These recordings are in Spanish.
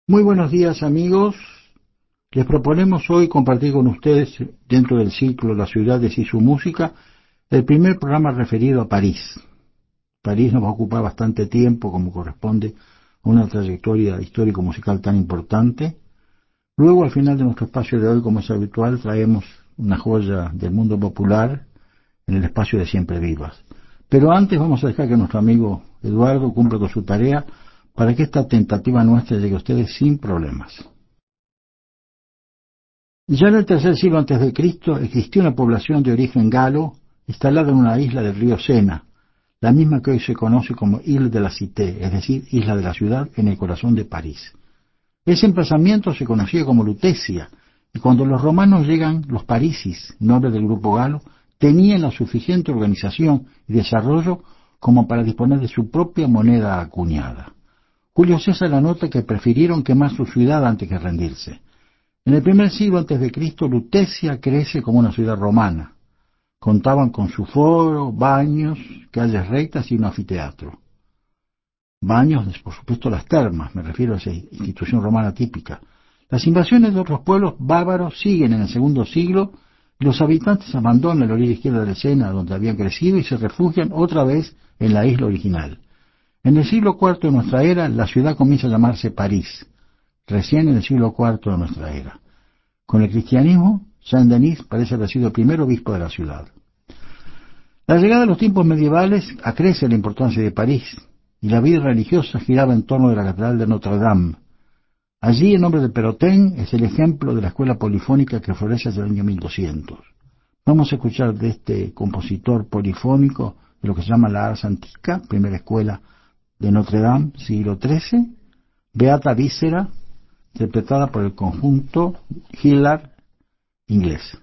Muy buenos días amigos, les proponemos hoy compartir con ustedes dentro del ciclo Las ciudades y su música el primer programa referido a París. París nos va a ocupar bastante tiempo como corresponde a una trayectoria histórico-musical tan importante. Luego al final de nuestro espacio de hoy, como es habitual, traemos una joya del mundo popular en el espacio de Siempre Vivas. Pero antes vamos a dejar que nuestro amigo Eduardo cumpla con su tarea para que esta tentativa nuestra llegue a ustedes sin problemas. Ya en el tercer siglo antes de Cristo existió una población de origen galo instalada en una isla del río Sena, la misma que hoy se conoce como Ile de la Cité, es decir, isla de la ciudad en el corazón de París. Ese emplazamiento se conocía como Lutecia, y cuando los romanos llegan, los parisis, nombres del grupo galo, tenían la suficiente organización y desarrollo como para disponer de su propia moneda acuñada. Julio César anota que prefirieron quemar su ciudad antes que rendirse. En el primer siglo antes de Cristo, Lutecia crece como una ciudad romana. Contaban con su foro, baños, calles rectas y un anfiteatro. Baños, por supuesto, las termas, me refiero a esa institución romana típica. Las invasiones de otros pueblos bárbaros siguen en el segundo siglo y los habitantes abandonan la orilla izquierda del Sena, donde habían crecido, y se refugian otra vez en la isla original. En el siglo IV de nuestra era, la ciudad comienza a llamarse París, recién en el siglo IV de nuestra era. Con el cristianismo, Saint-Denis parece haber sido el primer obispo de la ciudad. La llegada de los tiempos medievales acrece la importancia de París, y la vida religiosa giraba en torno de la Catedral de Notre Dame. Allí el nombre de Perrotin es el ejemplo de la escuela polifónica que florece desde el año 1200. Vamos a escuchar de este compositor polifónico de lo que se llama la Ars Antica, primera escuela de Notre Dame, siglo XIII, Beata Víscera, interpretada por el conjunto Hillar inglés.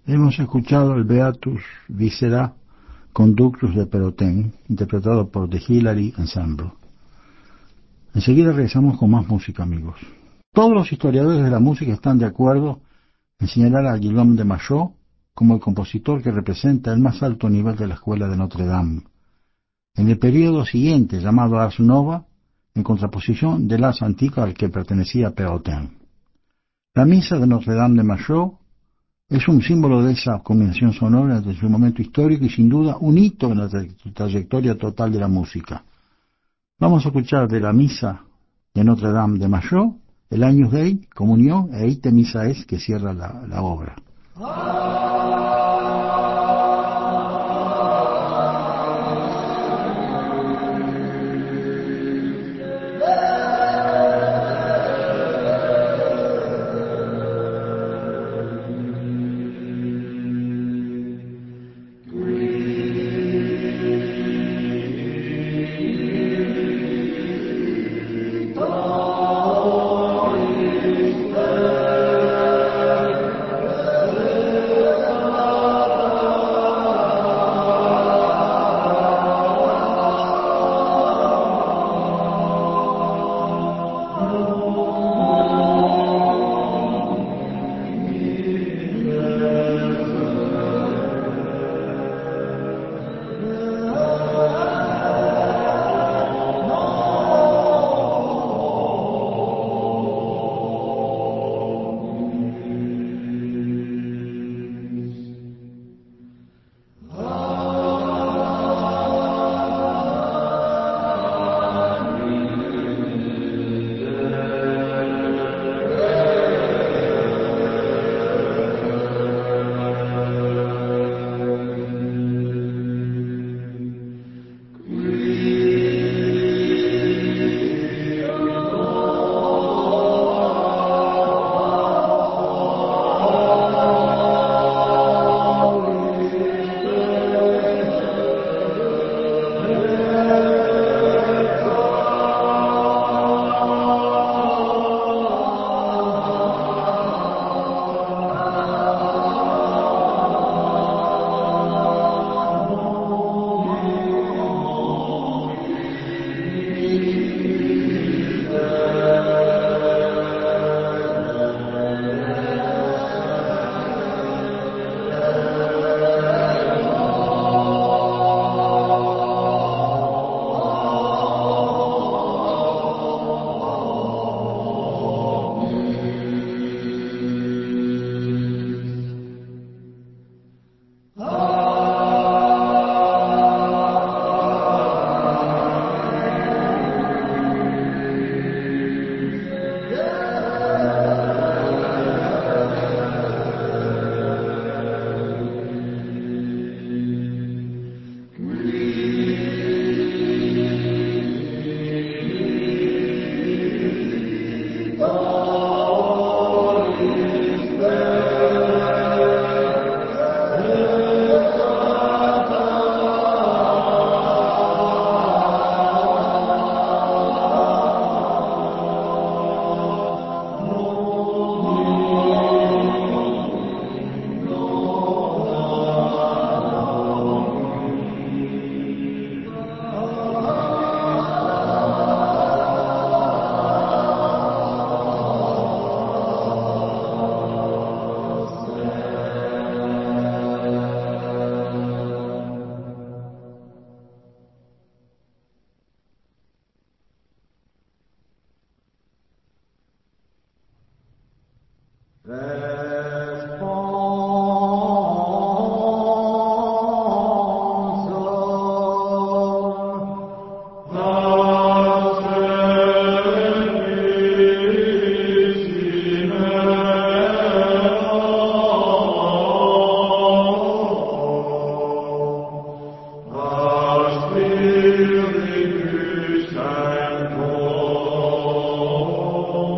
Hemos escuchado el Beatus Viscera Conductus de Perrotin, interpretado por The Hillary Ensemble. Enseguida regresamos con más música, amigos. Todos los historiadores de la música están de acuerdo en señalar a Guillaume de Maillot como el compositor que representa el más alto nivel de la escuela de Notre Dame. En el período siguiente, llamado Ars Nova, en contraposición del Ars Antiqua al que pertenecía Perrotin. La misa de Notre Dame de Maillot es un símbolo de esa combinación sonora de su momento histórico y sin duda un hito en la trayectoria total de la música. Vamos a escuchar de la misa de Notre Dame de Maillot el Agnus Dei, comunión e ite misa es que cierra la obra.